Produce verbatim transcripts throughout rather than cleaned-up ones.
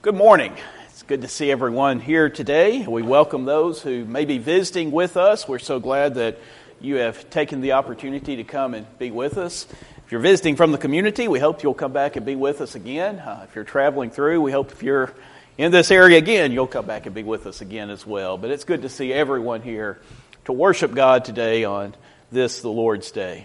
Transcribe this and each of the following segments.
Good morning. It's good to see everyone here today. We welcome those who may be visiting with us. We're so glad that you have taken the opportunity to come and be with us. If you're visiting from the community, we hope you'll come back and be with us again. Uh, if you're traveling through, we hope if you're in this area again, you'll come back and be with us again as well. But it's good to see everyone here to worship God today on this, the Lord's Day.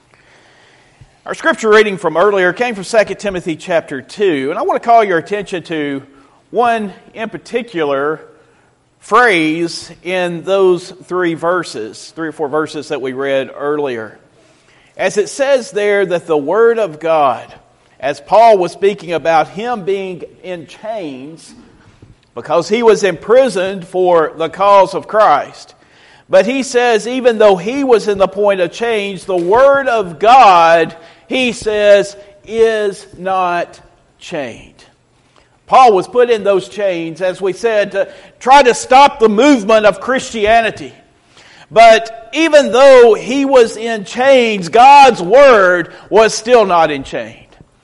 Our scripture reading from earlier came from Second Timothy chapter two, and I want to call your attention to one in particular phrase in those three verses, three or four verses that we read earlier. As it says there that the Word of God, as Paul was speaking about him being in chains because he was imprisoned for the cause of Christ, but he says even though he was in the point of change, the Word of God, he says, is not chained. Paul was put in those chains, as we said, to try to stop the movement of Christianity. But even though he was in chains, God's Word was still not enchained.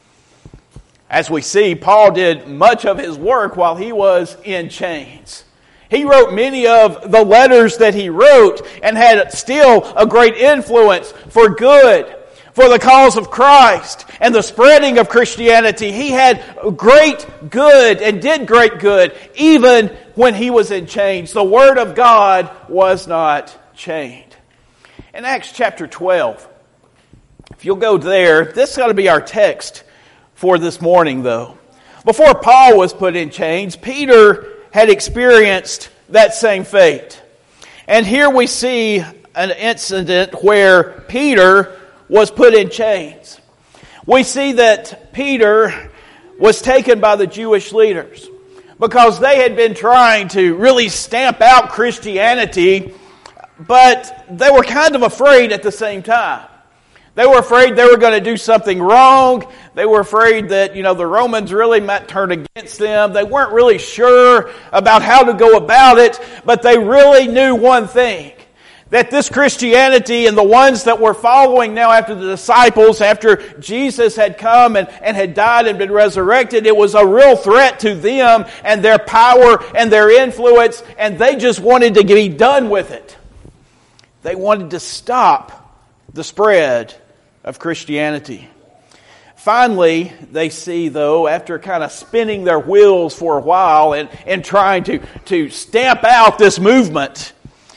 As we see, Paul did much of his work while he was in chains. He wrote many of the letters that he wrote and had still a great influence for good, for the cause of Christ and the spreading of Christianity. He had great good and did great good even when he was in chains. The Word of God was not chained. In Acts chapter twelve, if you'll go there, this is going to be our text for this morning though. Before Paul was put in chains, Peter had experienced that same fate. And here we see an incident where Peter was put in chains. We see that Peter was taken by the Jewish leaders because they had been trying to really stamp out Christianity, but they were kind of afraid at the same time. They were afraid they were going to do something wrong. They were afraid that, you know, the Romans really might turn against them. They weren't really sure about how to go about it, but they really knew one thing, that this Christianity and the ones that were following now after the disciples, after Jesus had come and, and had died and been resurrected, it was a real threat to them and their power and their influence, and they just wanted to be done with it. They wanted to stop the spread of Christianity. Finally, they see, though, after kind of spinning their wheels for a while and, and trying to, to stamp out this movement,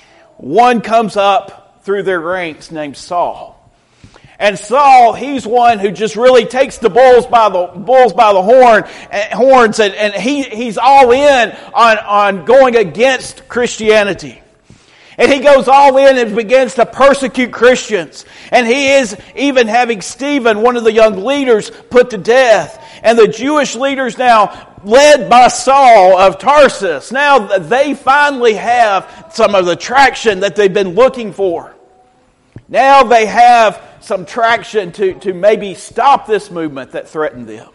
one comes up through their ranks named Saul. And Saul, he's one who just really takes the bulls by the bulls by the horn uh, horns, and, and he he's all in on, on going against Christianity. And he goes all in and begins to persecute Christians. And he is even having Stephen, one of the young leaders, put to death. And the Jewish leaders now, led by Saul of Tarsus, now they finally have some of the traction that they've been looking for. Now they have some traction to, to maybe stop this movement that threatened them.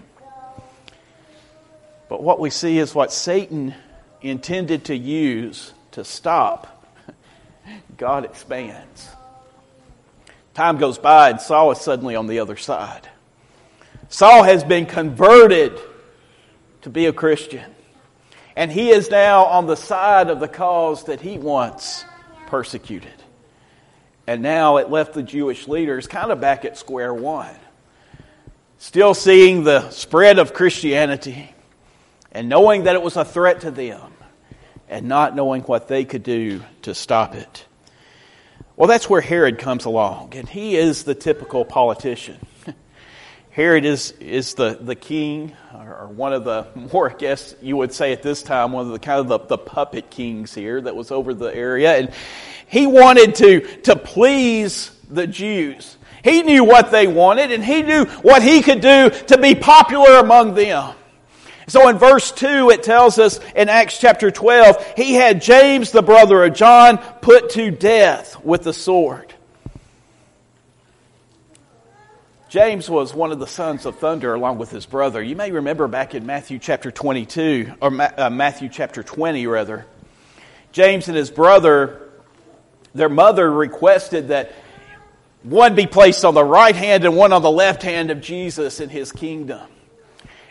But what we see is what Satan intended to use to stop, God expands. Time goes by and Saul is suddenly on the other side. Saul has been converted to be a Christian. And he is now on the side of the cause that he once persecuted. And now it left the Jewish leaders kind of back at square one. Still seeing the spread of Christianity and knowing that it was a threat to them and not knowing what they could do to stop it. Well, that's where Herod comes along, and he is the typical politician. Herod is is the, the king, or one of the more, I guess you would say at this time, one of the kind of the, the puppet kings here that was over the area. And he wanted to, to please the Jews. He knew what they wanted, and he knew what he could do to be popular among them. So in verse two, it tells us in Acts chapter twelve, he had James, the brother of John, put to death with the sword. James was one of the sons of thunder along with his brother. You may remember back in Matthew chapter twenty-two, or uh, Matthew chapter twenty rather, James and his brother, their mother requested that one be placed on the right hand and one on the left hand of Jesus in his kingdom.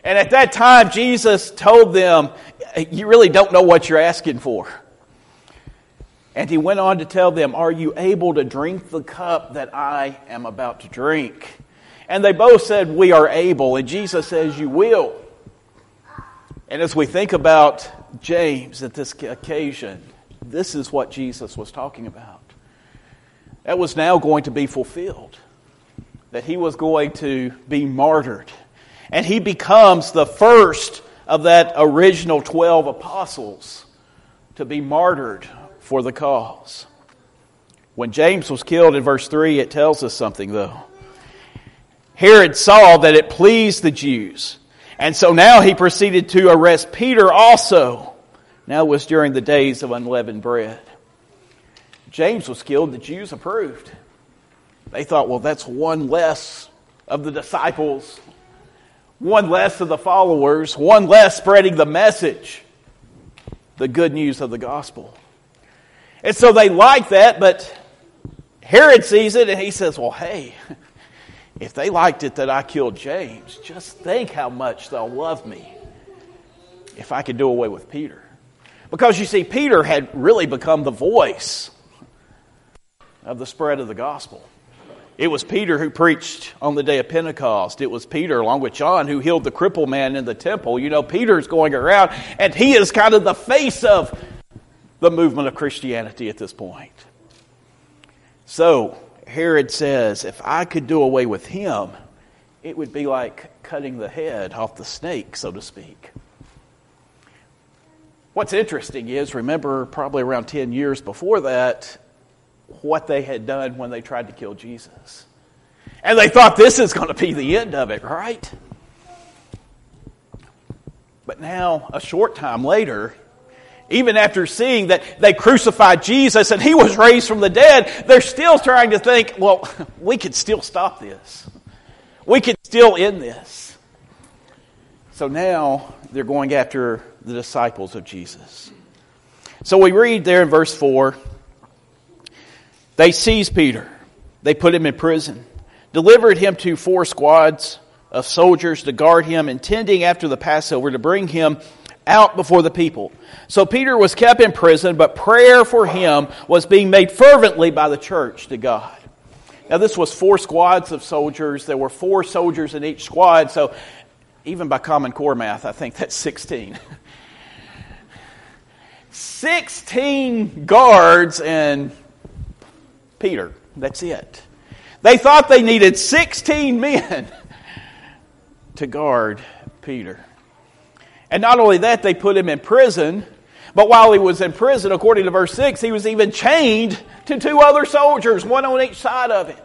And at that time, Jesus told them, you really don't know what you're asking for. And he went on to tell them, are you able to drink the cup that I am about to drink? And they both said, we are able. And Jesus says, you will. And as we think about James at this occasion, this is what Jesus was talking about. That was now going to be fulfilled. That he was going to be martyred. And he becomes the first of that original twelve apostles to be martyred for the cause. When James was killed in verse three, it tells us something though. Herod saw that it pleased the Jews. And so now he proceeded to arrest Peter also. Now it was during the days of unleavened bread. James was killed, the Jews approved. They thought, well, that's one less of the disciples, one less of the followers, one less spreading the message, the good news of the gospel. And so they like that, but Herod sees it and he says, well, hey, if they liked it that I killed James, just think how much they'll love me if I could do away with Peter. Because you see, Peter had really become the voice of the spread of the gospel. It was Peter who preached on the day of Pentecost. It was Peter, along with John, who healed the crippled man in the temple. You know, Peter's going around, and he is kind of the face of the movement of Christianity at this point. So, Herod says, if I could do away with him, it would be like cutting the head off the snake, so to speak. What's interesting is, remember, probably around ten years before that, what they had done when they tried to kill Jesus. And they thought this is going to be the end of it, right? But now, a short time later, even after seeing that they crucified Jesus and he was raised from the dead, they're still trying to think, well, we could still stop this. We could still end this. So now they're going after the disciples of Jesus. So we read there in verse four, they seized Peter. They put him in prison, delivered him to four squads of soldiers to guard him, intending after the Passover to bring him out before the people. So Peter was kept in prison, but prayer for him was being made fervently by the church to God. Now this was four squads of soldiers. There were four soldiers in each squad, so even by Common Core math, I think that's sixteen. sixteen guards and Peter. That's it. They thought they needed sixteen men to guard Peter. And not only that, they put him in prison, but while he was in prison, according to verse six, he was even chained to two other soldiers, one on each side of him.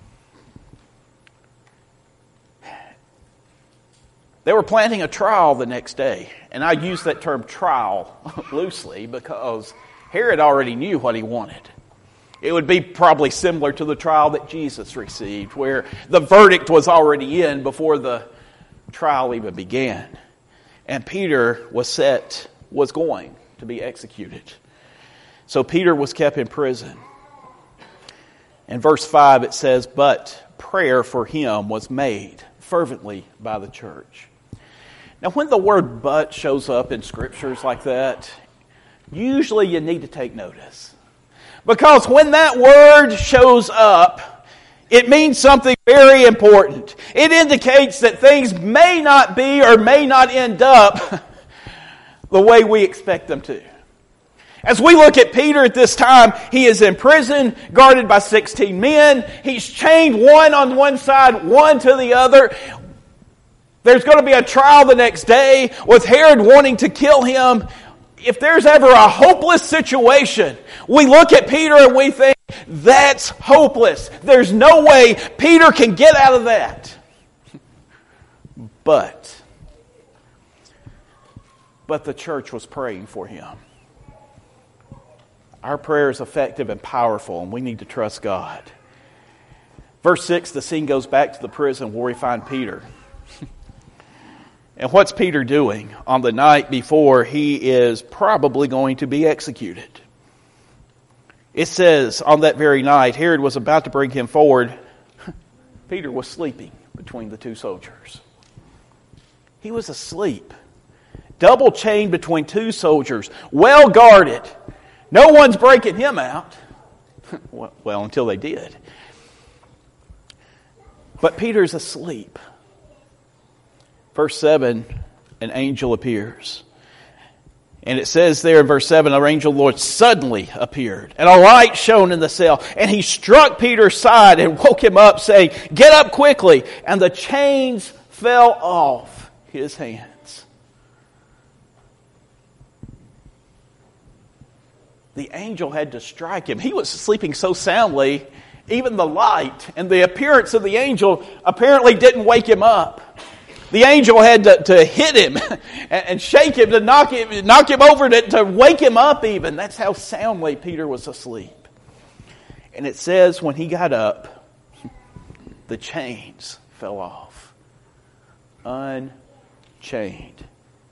They were planning a trial the next day. And I use that term trial loosely because Herod already knew what he wanted. It would be probably similar to the trial that Jesus received, where the verdict was already in before the trial even began. And Peter was set, was going to be executed. So Peter was kept in prison. In verse five it says, but prayer for him was made fervently by the church. Now when the word but shows up in scriptures like that, usually you need to take notice. Because when that word shows up, it means something very important. It indicates that things may not be or may not end up the way we expect them to. As we look at Peter at this time, he is in prison, guarded by sixteen men. He's chained one on one side, one to the other. There's going to be a trial the next day with Herod wanting to kill him. If there's ever a hopeless situation, we look at Peter and we think, that's hopeless. There's no way Peter can get out of that. But, but the church was praying for him. Our prayer is effective and powerful, and we need to trust God. Verse six, the scene goes back to the prison where we find Peter. And what's Peter doing on the night before he is probably going to be executed? It says, on that very night, Herod was about to bring him forward. Peter was sleeping between the two soldiers. He was asleep. Double chained between two soldiers. Well guarded. No one's breaking him out. Well, until they did. But Peter's asleep. Verse seven, an angel appears. And it says there in verse seven, an angel of the Lord suddenly appeared, and a light shone in the cell. And he struck Peter's side and woke him up, saying, "Get up quickly." And the chains fell off his hands. The angel had to strike him. He was sleeping so soundly, even the light and the appearance of the angel apparently didn't wake him up. The angel had to, to hit him and shake him, to knock him, knock him over, to, to wake him up even. That's how soundly Peter was asleep. And it says when he got up, the chains fell off. Unchained.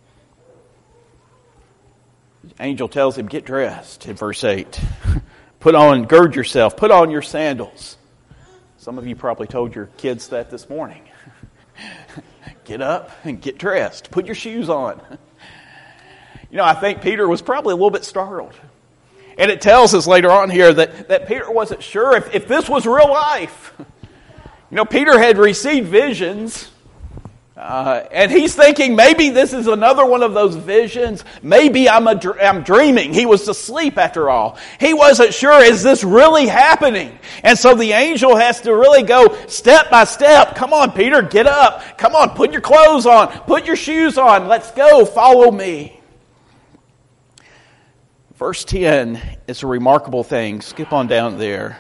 The angel tells him, get dressed in verse eight. Put on, gird yourself, put on your sandals. Some of you probably told your kids that this morning. Get up and get dressed. Put your shoes on. You know, I think Peter was probably a little bit startled. And it tells us later on here that, that Peter wasn't sure if, if this was real life. You know, Peter had received visions. Uh, and he's thinking maybe this is another one of those visions. Maybe I'm, a, I'm dreaming. He was asleep after all. He wasn't sure, is this really happening? And so the angel has to really go step by step. Come on, Peter, get up. Come on, put your clothes on. Put your shoes on. Let's go. Follow me. Verse ten is a remarkable thing. Skip on down there.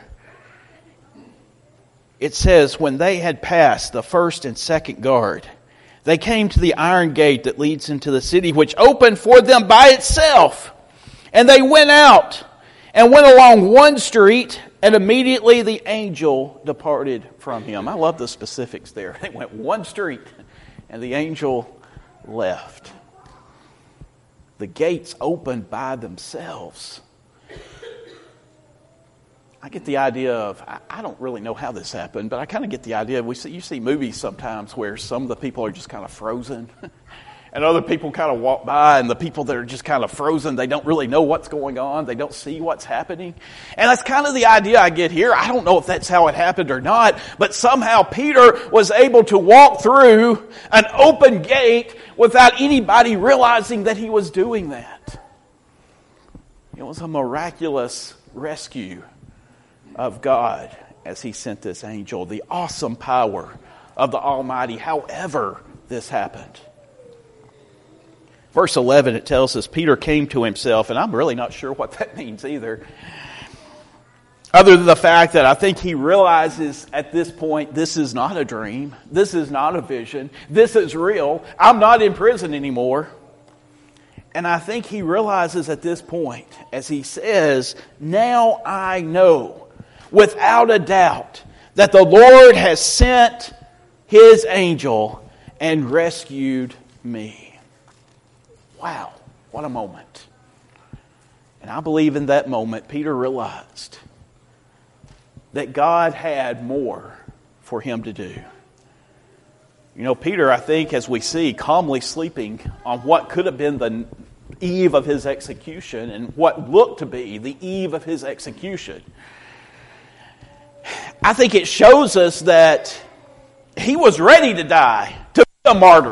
It says, when they had passed the first and second guard, they came to the iron gate that leads into the city, which opened for them by itself. And they went out and went along one street, and immediately the angel departed from him. I love the specifics there. They went one street, and the angel left. The gates opened by themselves. I get the idea of, I, I don't really know how this happened, but I kind of get the idea, we see, you see movies sometimes where some of the people are just kind of frozen, and other people kind of walk by, and the people that are just kind of frozen, they don't really know what's going on, they don't see what's happening. And that's kind of the idea I get here. I don't know if that's how it happened or not, but somehow Peter was able to walk through an open gate without anybody realizing that he was doing that. It was a miraculous rescue of God as he sent this angel. The awesome power of the Almighty, however this happened. Verse eleven, it tells us Peter came to himself, and I'm really not sure what that means either. Other than the fact that I think he realizes at this point, this is not a dream. This is not a vision. This is real. I'm not in prison anymore. And I think he realizes at this point, as he says, now I know without a doubt that the Lord has sent his angel and rescued me. Wow, what a moment. And I believe in that moment, Peter realized that God had more for him to do. You know, Peter, I think, as we see, calmly sleeping on what could have been the eve of his execution and what looked to be the eve of his execution, I think it shows us that he was ready to die, to be a martyr.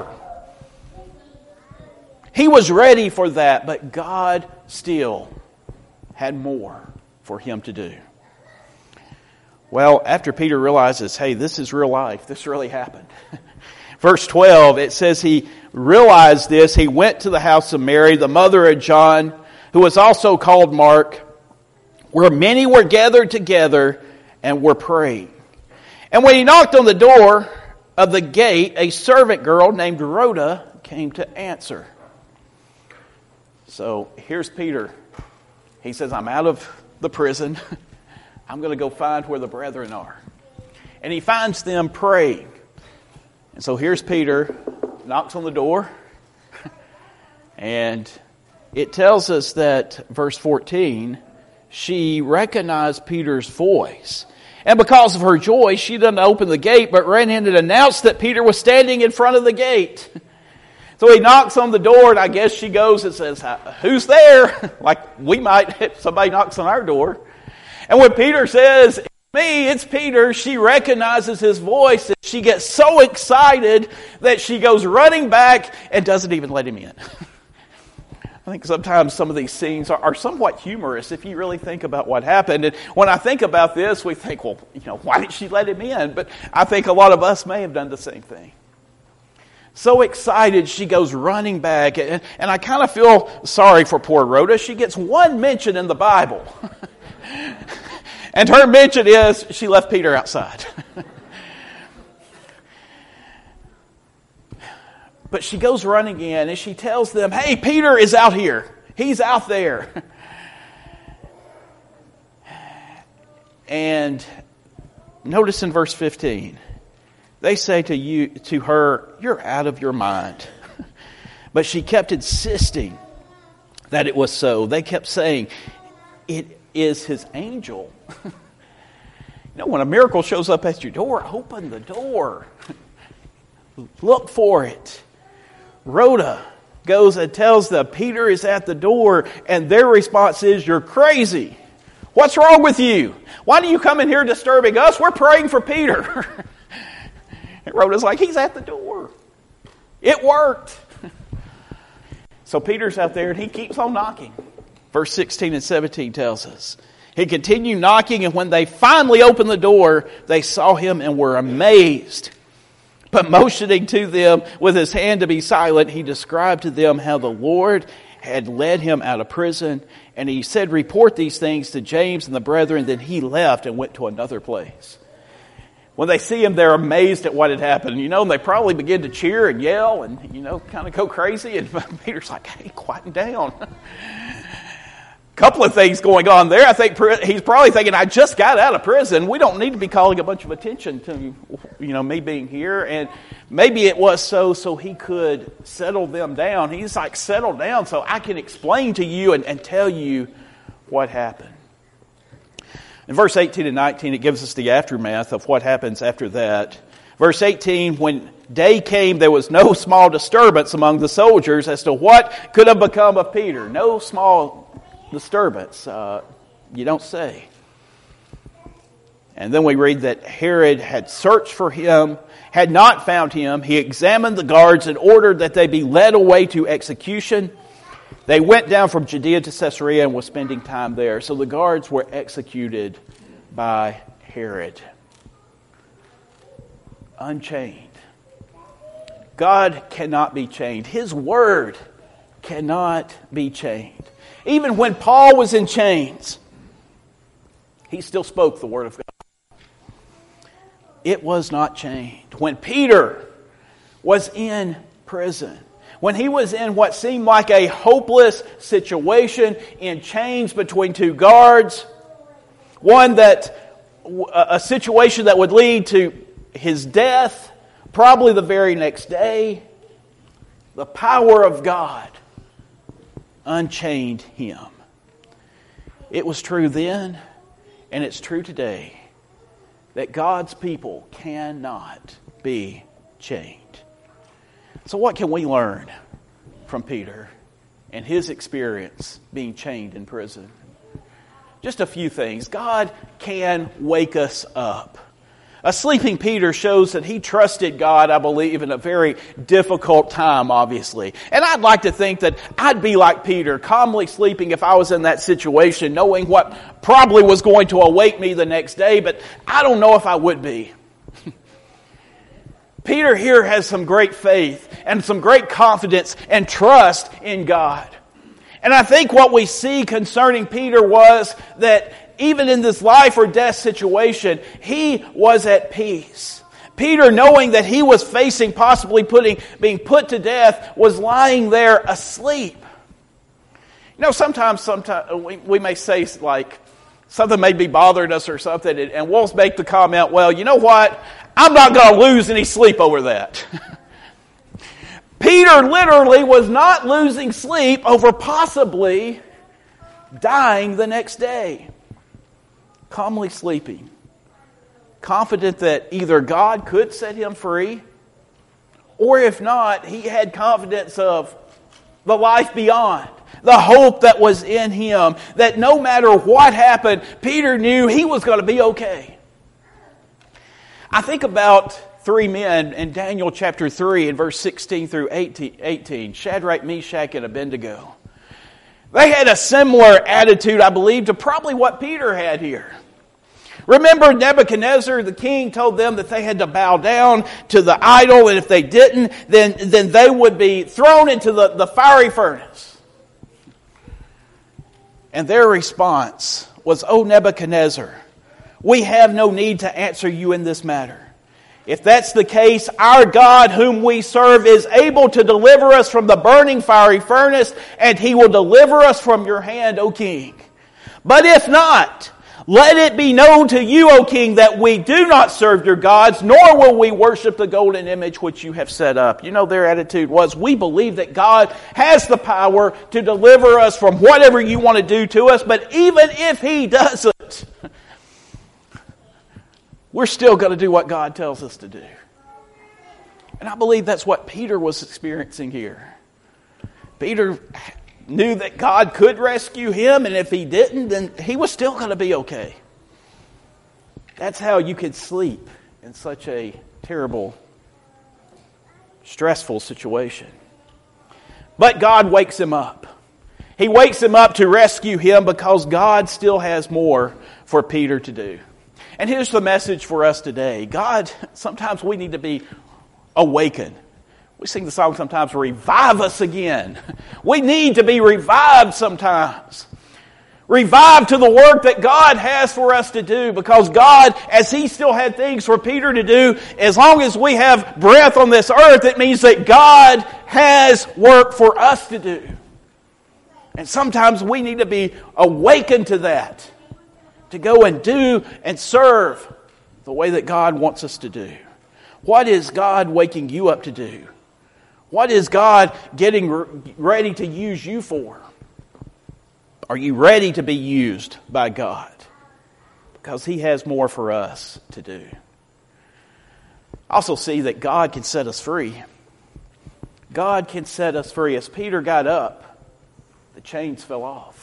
He was ready for that, but God still had more for him to do. Well, after Peter realizes, hey, this is real life, this really happened. Verse twelve, it says he realized this. He went to the house of Mary, the mother of John, who was also called Mark, where many were gathered together and were praying. And when he knocked on the door of the gate, a servant girl named Rhoda came to answer. So here's Peter. He says, I'm out of the prison. I'm going to go find where the brethren are. And he finds them praying. And so here's Peter, knocks on the door. And it tells us that, verse fourteen, she recognized Peter's voice. And because of her joy, she didn't open the gate, but ran in and announced that Peter was standing in front of the gate. So he knocks on the door, and I guess she goes and says, "Who's there?" Like we might, if somebody knocks on our door. And when Peter says, "It's me, it's Peter," she recognizes his voice, and she gets so excited that she goes running back and doesn't even let him in. I think sometimes some of these scenes are, are somewhat humorous if you really think about what happened. And when I think about this, we think, well, you know, why did she let him in? But I think a lot of us may have done the same thing. So excited, she goes running back. And, and I kind of feel sorry for poor Rhoda. She gets one mention in the Bible. And her mention is she left Peter outside. But she goes running in and she tells them, "Hey, Peter is out here. He's out there." And notice in verse fifteen, they say to you, to her, "You're out of your mind." But she kept insisting that it was so. They kept saying, "It is his angel." You know, when a miracle shows up at your door, open the door. Look for it. Rhoda goes and tells them Peter is at the door, and their response is, "You're crazy. What's wrong with you? Why do you come in here disturbing us? We're praying for Peter." And Rhoda's like, "He's at the door. It worked." So Peter's out there and he keeps on knocking. Verse sixteen and seventeen tells us, he continued knocking, and when they finally opened the door, they saw him and were amazed. But motioning to them with his hand to be silent, he described to them how the Lord had led him out of prison. And he said, "Report these things to James and the brethren." Then he left and went to another place. When they see him, they're amazed at what had happened. You know, and they probably begin to cheer and yell and, you know, kind of go crazy. And Peter's like, "Hey, quiet down." Couple of things going on there. I think he's probably thinking, "I just got out of prison. We don't need to be calling a bunch of attention to, you know, me being here." And maybe it was so, so he could settle them down. He's like, "Settle down so I can explain to you and, and tell you what happened." In verse eighteen and nineteen, it gives us the aftermath of what happens after that. Verse eighteen, when day came, there was no small disturbance among the soldiers as to what could have become of Peter. No small disturbance, uh, you don't say. And then we read that Herod had searched for him, had not found him. He examined the guards and ordered that they be led away to execution. They went down from Judea to Caesarea and were spending time there. So the guards were executed by Herod. Unchained. God cannot be chained. His word cannot be chained. Even when Paul was in chains, he still spoke the word of God. It was not chained. When Peter was in prison, when he was in what seemed like a hopeless situation, in chains between two guards, one that, a situation that would lead to his death, probably the very next day, the power of God unchained him. It was true then, and it's true today, that God's people cannot be chained. So what can we learn from Peter and his experience being chained in prison? Just a few things. God can wake us up. A sleeping Peter shows that he trusted God, I believe, in a very difficult time, obviously. And I'd like to think that I'd be like Peter, calmly sleeping if I was in that situation, knowing what probably was going to await me the next day, but I don't know if I would be. Peter here has some great faith and some great confidence and trust in God. And I think what we see concerning Peter was that even in this life or death situation, he was at peace. Peter, knowing that he was facing possibly putting, being put to death, was lying there asleep. You know, sometimes, sometimes we, we may say like, something may be bothering us or something, and we'll make the comment, "Well, you know what? I'm not going to lose any sleep over that." Peter literally was not losing sleep over possibly dying the next day. Calmly sleeping, confident that either God could set him free Or if not, he had confidence of the life beyond, the hope that was in him, that no matter what happened, Peter knew he was going to be okay. I think about three men in Daniel chapter three and verse sixteen through eighteen, Shadrach, Meshach, and Abednego. They had a similar attitude, I believe, to probably what Peter had here. Remember, Nebuchadnezzar, the king, told them that they had to bow down to the idol, and if they didn't, then, then they would be thrown into the, the fiery furnace. And their response was, "O Nebuchadnezzar, we have no need to answer you in this matter. If that's the case, our God whom we serve is able to deliver us from the burning fiery furnace, and He will deliver us from your hand, O king. But if not, let it be known to you, O king, that we do not serve your gods, nor will we worship the golden image which you have set up." You know, their attitude was, we believe that God has the power to deliver us from whatever you want to do to us, but even if He doesn't, we're still going to do what God tells us to do. And I believe that's what Peter was experiencing here. Peter knew that God could rescue him, and if He didn't, then he was still going to be okay. That's how you could sleep in such a terrible, stressful situation. But God wakes him up. He wakes him up to rescue him because God still has more for Peter to do. And here's the message for us today. God, sometimes we need to be awakened. We sing the song sometimes, "Revive us again." We need to be revived sometimes. Revived to the work that God has for us to do. Because God, as He still had things for Peter to do, as long as we have breath on this earth, it means that God has work for us to do. And sometimes we need to be awakened to that. To go and do and serve the way that God wants us to do. What is God waking you up to do? What is God getting ready to use you for? Are you ready to be used by God? Because He has more for us to do. I also see that God can set us free. God can set us free. As Peter got up, the chains fell off.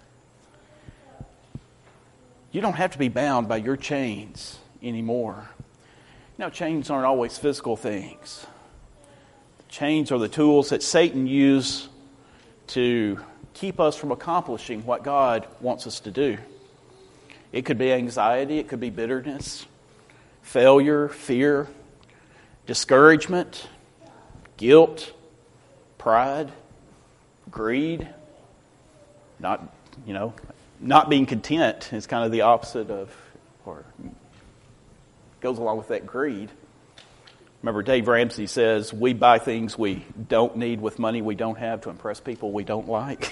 You don't have to be bound by your chains anymore. You know, chains aren't always physical things. Chains are the tools that Satan uses to keep us from accomplishing what God wants us to do. It could be anxiety, it could be bitterness, failure, fear, discouragement, guilt, pride, greed, not, you know, not being content is kind of the opposite of, or goes along with that greed. Remember, Dave Ramsey says, we buy things we don't need with money we don't have to impress people we don't like.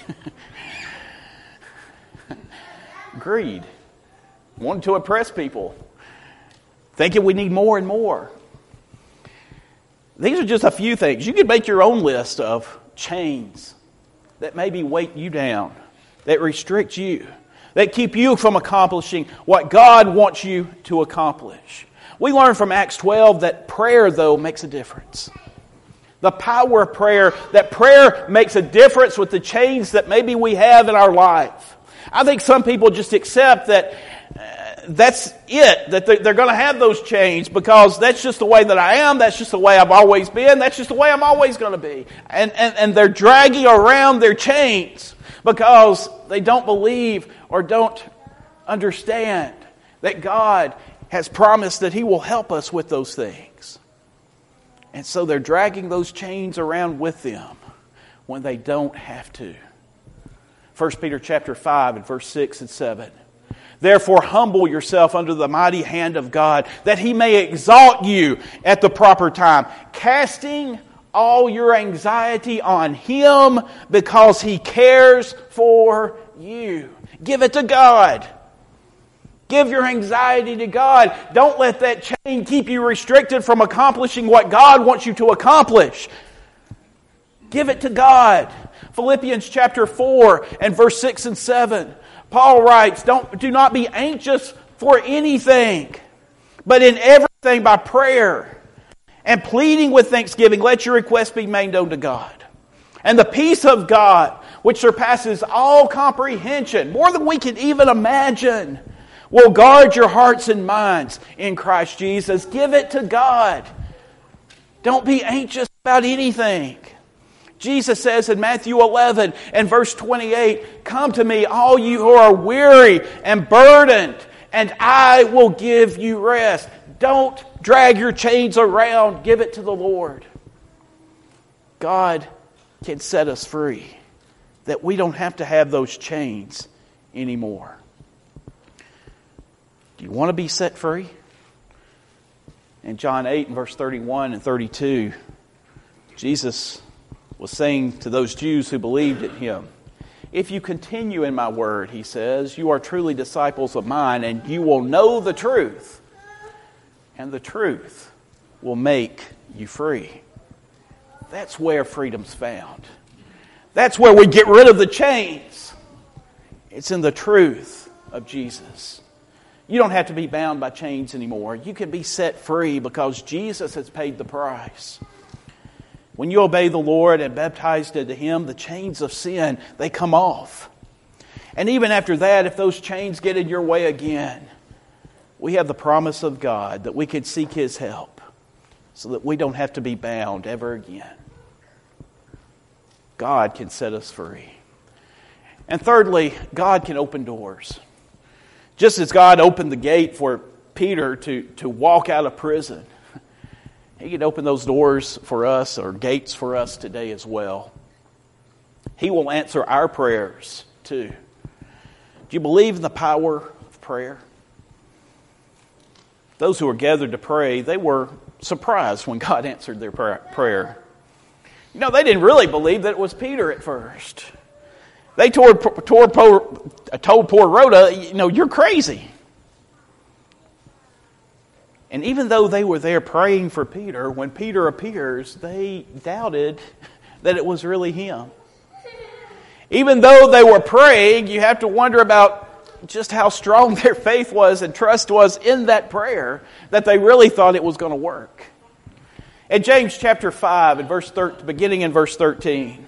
Greed. Wanting to impress people. Thinking we need more and more. These are just a few things. You could make your own list of chains that maybe weight you down, that restrict you, that keep you from accomplishing what God wants you to accomplish. We learn from Acts twelve that prayer, though, makes a difference. The power of prayer, that prayer makes a difference with the chains that maybe we have in our life. I think some people just accept that uh, that's it, that they're, they're going to have those chains because that's just the way that I am, that's just the way I've always been, that's just the way I'm always going to be. And, and, and they're dragging around their chains because they don't believe or don't understand that God has promised that He will help us with those things. And so they're dragging those chains around with them when they don't have to. First Peter chapter five and verse six and seven. Therefore humble yourself under the mighty hand of God, that He may exalt you at the proper time, casting all your anxiety on Him because He cares for you. Give it to God. Give your anxiety to God. Don't let that chain keep you restricted from accomplishing what God wants you to accomplish. Give it to God. Philippians chapter four and verse six and seven. Paul writes, Don't, do not be anxious for anything, but in everything by prayer And pleading with thanksgiving, let your request be made known to God. And the peace of God, which surpasses all comprehension, more than we can even imagine, will guard your hearts and minds in Christ Jesus. Give it to God. Don't be anxious about anything. Jesus says in Matthew eleven and verse twenty-eight, come to me, all you who are weary and burdened, and I will give you rest. Don't drag your chains around. Give it to the Lord. God can set us free, that we don't have to have those chains anymore. Do you want to be set free? In John eight and verse thirty-one and thirty-two, Jesus was saying to those Jews who believed in Him, if you continue in my word, He says, you are truly disciples of mine, and you will know the truth, and the truth will make you free. That's where freedom's found. That's where we get rid of the chains. It's in the truth of Jesus. You don't have to be bound by chains anymore. You can be set free because Jesus has paid the price. When you obey the Lord and baptized into Him, the chains of sin, they come off. And even after that, if those chains get in your way again, we have the promise of God that we can seek His help so that we don't have to be bound ever again. God can set us free. And thirdly, God can open doors. Just as God opened the gate for Peter to, to walk out of prison, He can open those doors for us, or gates for us today as well. He will answer our prayers too. Do you believe in the power of prayer? Those who were gathered to pray, they were surprised when God answered their prayer. You know, they didn't really believe that it was Peter at first. They told, told, told poor Rhoda, you know, you're crazy. And even though they were there praying for Peter, when Peter appears, they doubted that it was really him. Even though they were praying, you have to wonder about just how strong their faith was and trust was in that prayer, that they really thought it was going to work. In James chapter five, in verse thirteen, beginning in verse thirteen,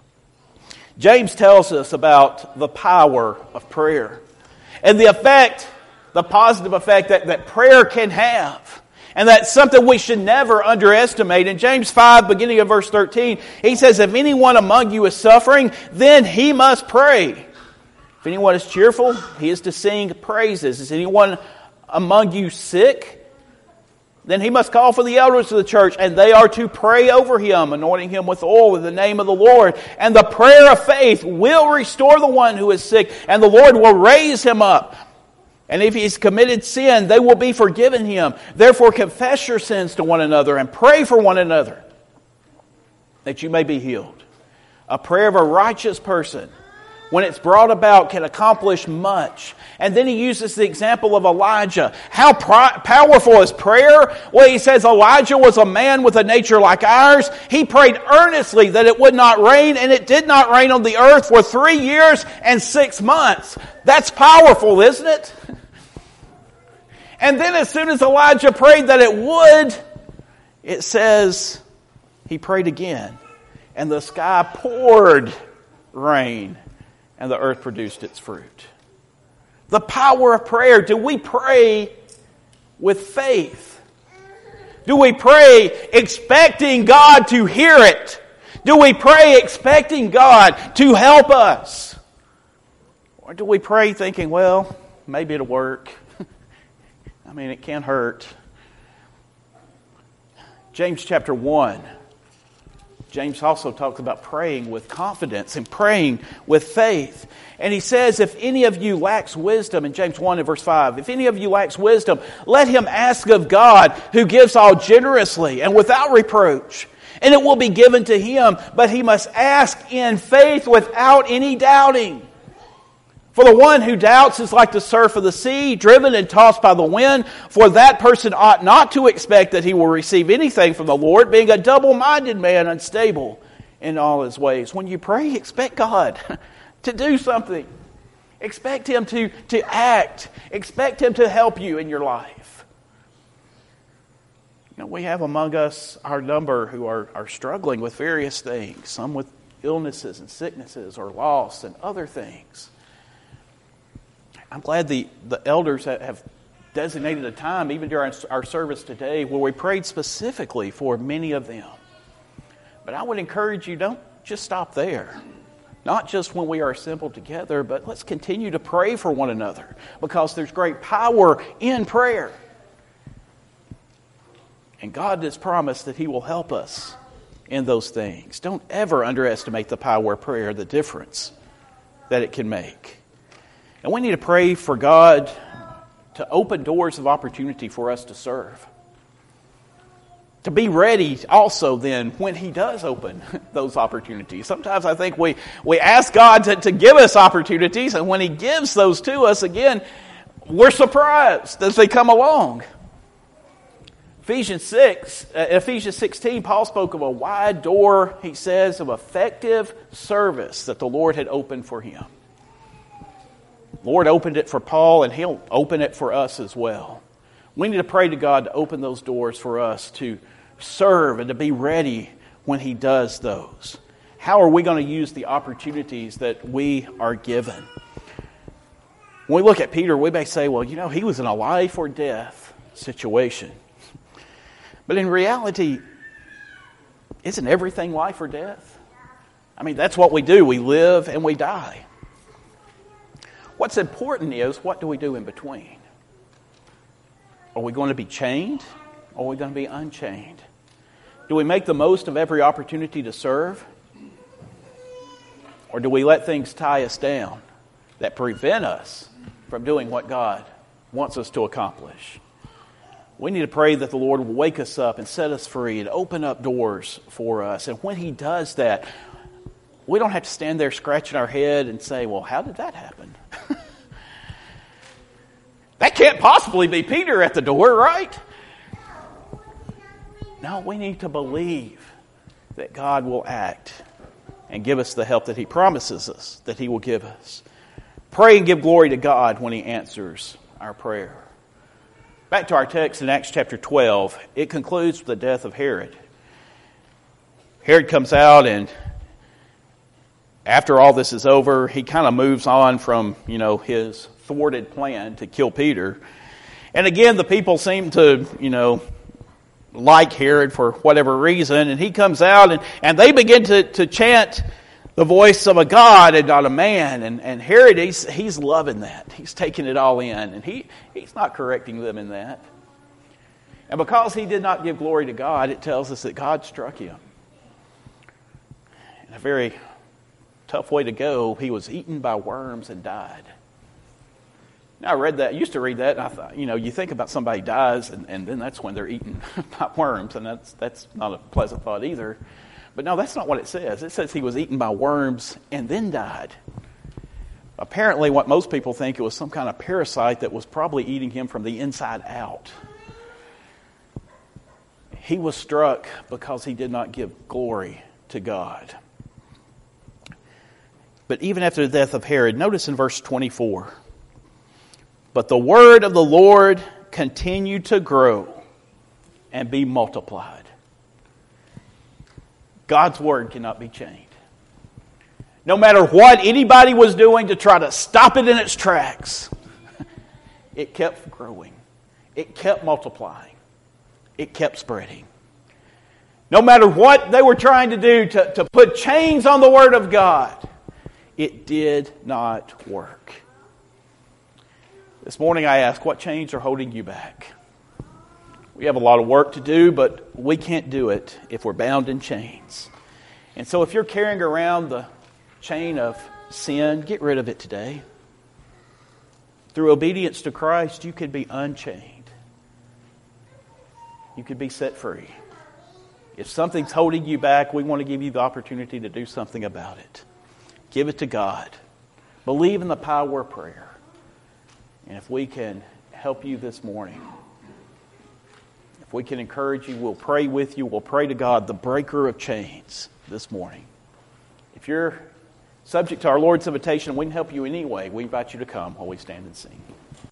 James tells us about the power of prayer and the effect, the positive effect that, that prayer can have. And that's something we should never underestimate. In James five, beginning of verse thirteen, he says, if anyone among you is suffering, then he must pray. If anyone is cheerful, he is to sing praises. Is anyone among you sick? Then he must call for the elders of the church, and they are to pray over him, anointing him with oil in the name of the Lord. And the prayer of faith will restore the one who is sick, and the Lord will raise him up. And if he's committed sin, they will be forgiven him. Therefore confess your sins to one another and pray for one another, that you may be healed. A prayer of a righteous person, when it's brought about, can accomplish much. And then he uses the example of Elijah. How pro- powerful is prayer? Well, he says Elijah was a man with a nature like ours. He prayed earnestly that it would not rain, and it did not rain on the earth for three years and six months. That's powerful, isn't it? And then as soon as Elijah prayed that it would, it says he prayed again, and the sky poured rain, and the earth produced its fruit. The power of prayer. Do we pray with faith? Do we pray expecting God to hear it? Do we pray expecting God to help us? Or do we pray thinking, well, maybe it'll work. I mean, it can't hurt. James chapter one. James also talks about praying with confidence and praying with faith. And he says, if any of you lacks wisdom, in James one and verse five, if any of you lacks wisdom, let him ask of God, who gives all generously and without reproach, and it will be given to him. But he must ask in faith without any doubting. For the one who doubts is like the surf of the sea, driven and tossed by the wind. For that person ought not to expect that he will receive anything from the Lord, being a double-minded man, unstable in all his ways. When you pray, expect God to do something. Expect Him to, to act. Expect Him to help you in your life. You know, we have among us our number who are, are struggling with various things, some with illnesses and sicknesses or loss and other things. I'm glad the, the elders have designated a time, even during our service today, where we prayed specifically for many of them. But I would encourage you, don't just stop there. Not just when we are assembled together, but let's continue to pray for one another, because there's great power in prayer. And God has promised that He will help us in those things. Don't ever underestimate the power of prayer, the difference that it can make. And we need to pray for God to open doors of opportunity for us to serve. To be ready also then when He does open those opportunities. Sometimes I think we, we ask God to, to give us opportunities, and when He gives those to us, again, we're surprised as they come along. Ephesians six, uh, Ephesians sixteen, Paul spoke of a wide door, he says, of effective service that the Lord had opened for him. The Lord opened it for Paul, and He'll open it for us as well. We need to pray to God to open those doors for us to serve and to be ready when He does those. How are we going to use the opportunities that we are given? When we look at Peter, we may say, well, you know, he was in a life or death situation. But in reality, isn't everything life or death? I mean, that's what we do. We live and we die. What's important is, what do we do in between? Are we going to be chained, or are we going to be unchained? Do we make the most of every opportunity to serve? Or do we let things tie us down that prevent us from doing what God wants us to accomplish? We need to pray that the Lord will wake us up and set us free and open up doors for us. And when He does that, we don't have to stand there scratching our head and say, well, how did that happen? That can't possibly be Peter at the door, right? No, we need to believe that God will act and give us the help that He promises us that He will give us. Pray and give glory to God when He answers our prayer. Back to our text in Acts chapter twelve, it concludes with the death of Herod. Herod comes out, and after all this is over, he kind of moves on from, you know, his thwarted plan to kill Peter. And again, the people seem to, you know, like Herod for whatever reason, and he comes out, and, and they begin to, to chant the voice of a God and not a man. And, and Herod, he's, he's loving that. He's taking it all in, and he, he's not correcting them in that. And because he did not give glory to God, it tells us that God struck him. In a very tough way to go, he was eaten by worms and died. Now, I read that, I used to read that, and I thought, you know, you think about somebody dies, and, and then that's when they're eaten by worms, and that's that's not a pleasant thought either. But no, that's not what it says. It says he was eaten by worms and then died. Apparently, what most people think, it was some kind of parasite that was probably eating him from the inside out. He was struck because he did not give glory to God. But even after the death of Herod, notice in verse twenty-four, but the word of the Lord continued to grow and be multiplied. God's word cannot be chained. No matter what anybody was doing to try to stop it in its tracks, it kept growing. It kept multiplying. It kept spreading. No matter what they were trying to do to, to put chains on the word of God, it did not work. This morning I ask, what chains are holding you back? We have a lot of work to do, but we can't do it if we're bound in chains. And so if you're carrying around the chain of sin, get rid of it today. Through obedience to Christ, you could be unchained. You could be set free. If something's holding you back, we want to give you the opportunity to do something about it. Give it to God. Believe in the power of prayer. And if we can help you this morning, if we can encourage you, we'll pray with you. We'll pray to God, the breaker of chains, this morning. If you're subject to our Lord's invitation, we can help you in any way. We invite you to come while we stand and sing.